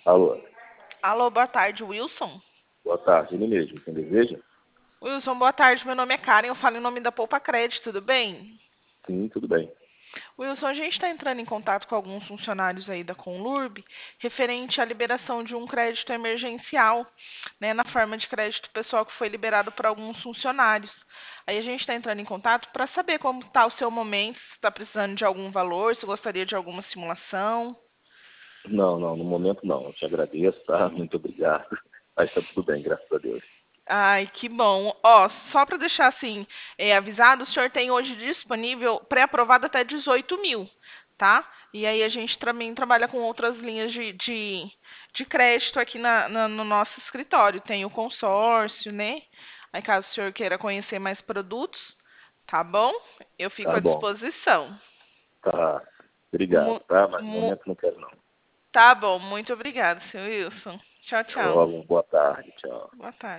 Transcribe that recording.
Alô, Alô, boa tarde, Wilson. boa tarde, ele mesmo, quem deseja? Wilson, boa tarde. Meu nome é Karen, eu falo em nome da Poupa Crédito, tudo bem? Sim, tudo bem. Wilson, a gente está entrando em contato com alguns funcionários aí da Conlurb, referente à liberação de um crédito emergencial, né, na forma de crédito pessoal que foi liberado para alguns funcionários. Aí a gente está entrando em contato para saber como está o seu momento, se está precisando de algum valor, se gostaria de alguma simulação. Não, não, no momento não, eu te agradeço, tá? Muito obrigado. Mas tá tudo bem, graças a Deus. Ai, que bom. Ó, só para deixar assim avisado, o senhor tem hoje disponível pré-aprovado até 18 mil, tá? E aí a gente também trabalha com outras linhas de crédito aqui no nosso escritório. Tem o consórcio, né? Aí caso o senhor queira conhecer mais produtos, tá bom? Eu fico Tá à bom, disposição. tá. Obrigado, Mu- tá? Mas no mu- momento não quero não. tá bom, muito obrigada, seu Wilson. Tchau, Até tchau. logo, boa tarde, tchau. Boa tarde.